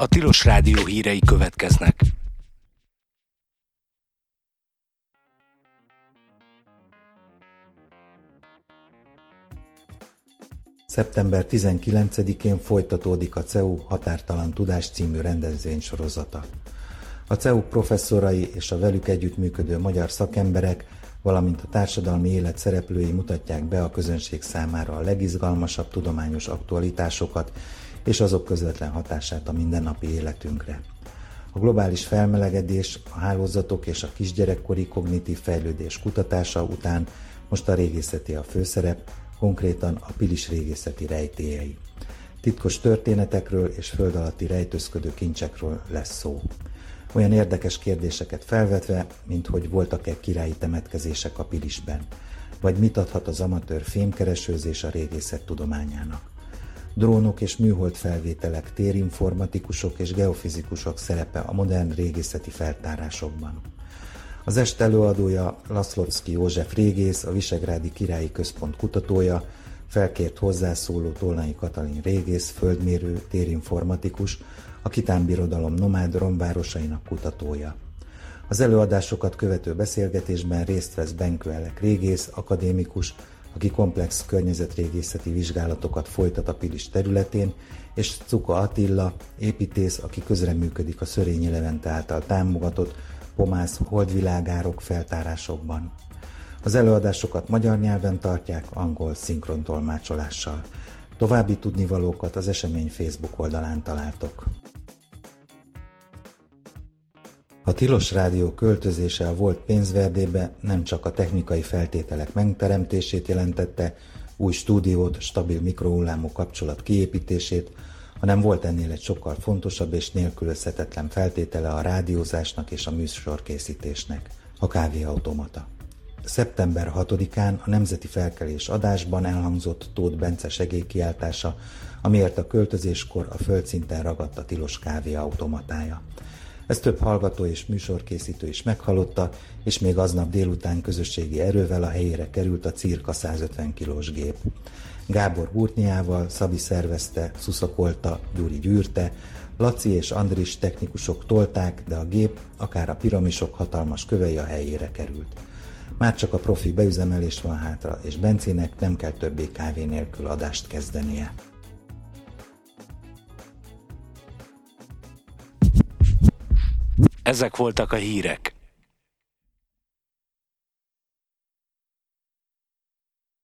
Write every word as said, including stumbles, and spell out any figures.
A Tilos Rádió hírei következnek. szeptember tizenkilencedikén folytatódik a cé e u Határtalan Tudás című rendezvénysorozata. A cé e u professzorai és a velük együttműködő magyar szakemberek, valamint a társadalmi élet szereplői mutatják be a közönség számára a legizgalmasabb tudományos aktualitásokat és azok közvetlen hatását a mindennapi életünkre. A globális felmelegedés, a hálózatok és a kisgyerekkori kognitív fejlődés kutatása után most a régészeti a főszerep, konkrétan a Pilis régészeti rejtélyei. Titkos történetekről és föld alatti rejtőzködő kincsekről lesz szó. Olyan érdekes kérdéseket felvetve, mint hogy voltak-e királyi temetkezések a Pilisben, vagy mit adhat az amatőr fémkeresőzés a régészet tudományának. Drónok és műhold felvételek, térinformatikusok és geofizikusok szerepe a modern régészeti feltárásokban. Az este előadója Laszlovszky József régész, a Visegrádi Királyi Központ kutatója, felkért hozzászóló Tolnai Katalin régész, földmérő, térinformatikus, a Kitán Birodalom nomád romvárosainak kutatója. Az előadásokat követő beszélgetésben részt vesz Benkő Elek régész, akadémikus, aki komplex környezetrégészeti vizsgálatokat folytat a Pilis területén, és Cuka Attila, építész, aki közreműködik a Szörényi Levente által támogatott Pomász holdvilágárok feltárásokban. Az előadásokat magyar nyelven tartják, angol szinkrontolmácsolással. További tudnivalókat az esemény Facebook oldalán találtok. A Tilos Rádió költözése a volt Pénzverdébe nem csak a technikai feltételek megteremtését jelentette, új stúdiót, stabil mikrohullámú kapcsolat kiépítését, hanem volt ennél egy sokkal fontosabb és nélkülözhetetlen feltétele a rádiózásnak és a műsorkészítésnek, a kávéautomata. szeptember hatodikán a Nemzeti Felkelés adásban elhangzott Tóth Bence segélykiáltása, amiért a költözéskor a földszinten ragadt a tilos kávéautomatája. Ezt több hallgató és műsorkészítő is meghallotta, és még aznap délután közösségi erővel a helyére került a cirka százötven kilós gép. Gábor Gurtniával, Szabi szervezte, szuszakolta, Gyuri gyűrte, Laci és Andris technikusok tolták, de a gép, akár a piramisok hatalmas kövei a helyére került. Már csak a profi beüzemelés van hátra, és Bencének nem kell többé kávé nélkül adást kezdenie. Ezek voltak a hírek.